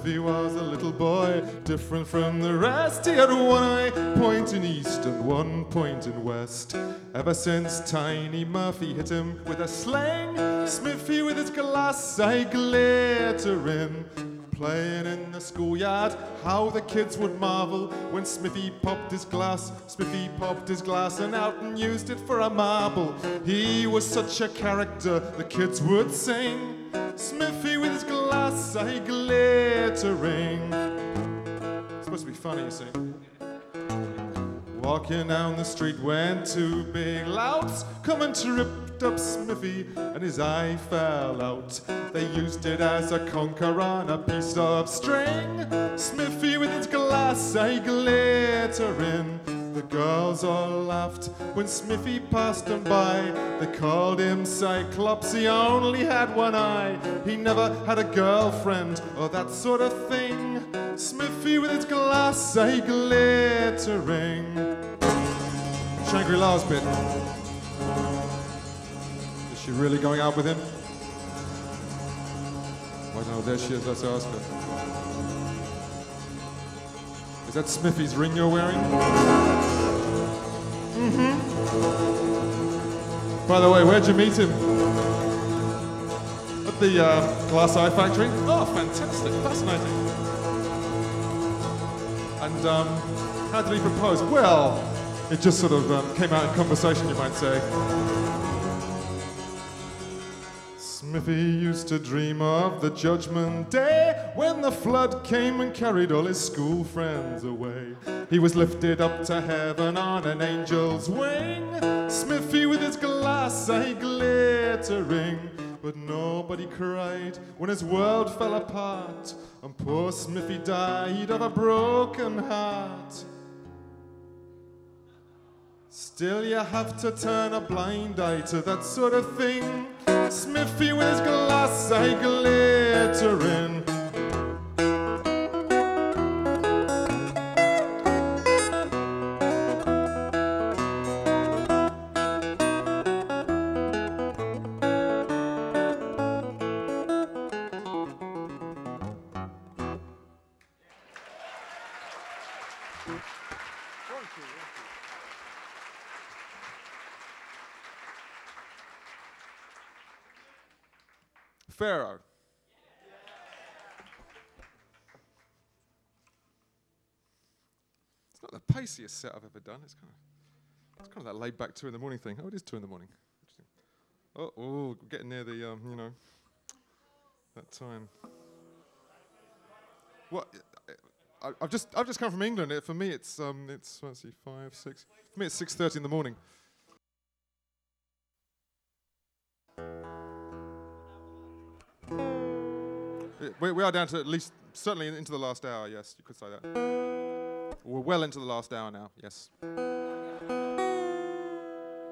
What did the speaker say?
Smithy was a little boy, different from the rest. He had one eye pointing east and one pointing west. Ever since Tiny Murphy hit him with a sling, Smithy with his glass eye glittering, playing in the schoolyard, how the kids would marvel when Smithy popped his glass. Smithy popped his glass and out and used it for a marble. He was such a character, the kids would sing. Smithy with his glass eye glittering. It's supposed to be funny, you see. Walking down the street when two big louts come and tripped up Smithy and his eye fell out. They used it as a conker on a piece of string. Smithy with his glass eye glittering. The girls all laughed when Smithy passed them by. They called him Cyclops, he only had one eye. He never had a girlfriend or that sort of thing. Smithy with his glass eye glittering. Shangri-La's bit. Is she really going out with him? I don't know, there she is, let's ask her. Is that Smithy's ring you're wearing? Mm-hmm. By the way, where'd you meet him? At the Glass Eye Factory? Oh, fantastic, fascinating. And how did he propose? Well, it just sort of came out in conversation, you might say. Smithy used to dream of the judgment day when the flood came and carried all his school friends away. He was lifted up to heaven on an angel's wing, Smithy with his glass eye glittering. But nobody cried when his world fell apart and poor Smithy died of a broken heart. Still you have to turn a blind eye to that sort of thing. Smithy with his glass eye glittering. Pharaoh. It's not the paciest set I've ever done. It's kind of that laid back 2 in the morning thing. Oh, it is 2 in the morning. Oh, we're getting near the you know, that time. What? I've just come from England. For me, it's let's see, 5, 6. For me, it's 6:30 in the morning. We are down to at least, certainly into the last hour, yes, you could say that. We're well into the last hour now, yes.